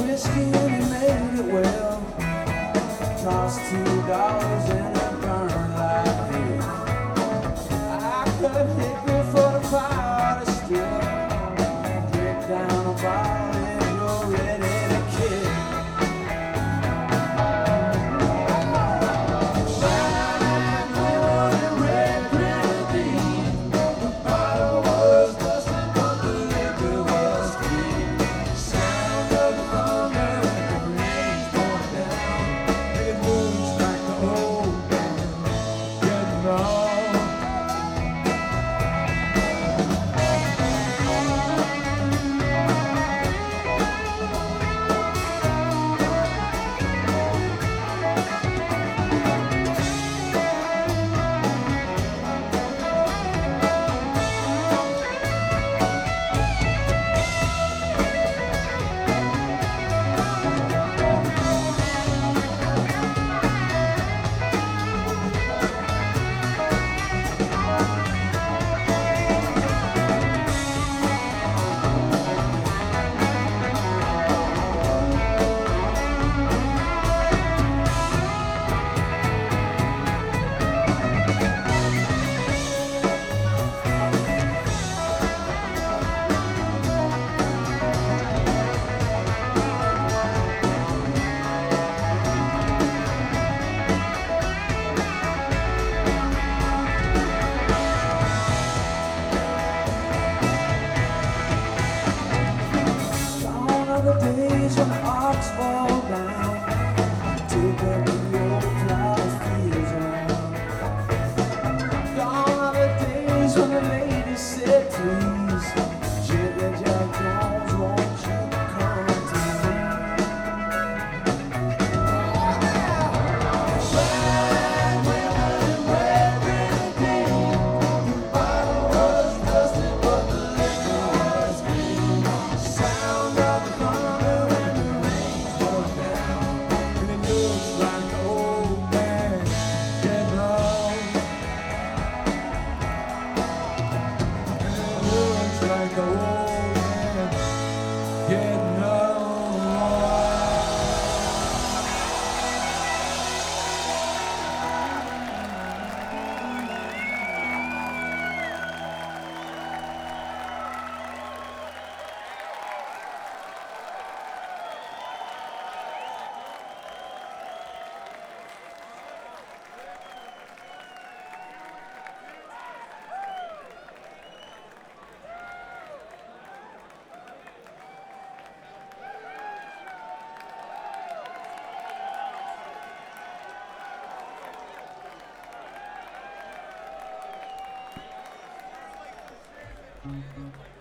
whiskey and he made it well. Tossed $2 in a burn like this. I cut hickory for the fire to still. Break down a bottle if you're ready to kill. The days when the ox fall down, take up the old plow fields around. Gone are the days when the ladies said please, Jiggy Jack Jones, won't you come to me? Black women wearing pink, the bottle was rusted but the liquor was green. Sound of the thunder when the rain falls down, and it looks like the old man getting old. And it looks like the old man getting old. Mm-hmm.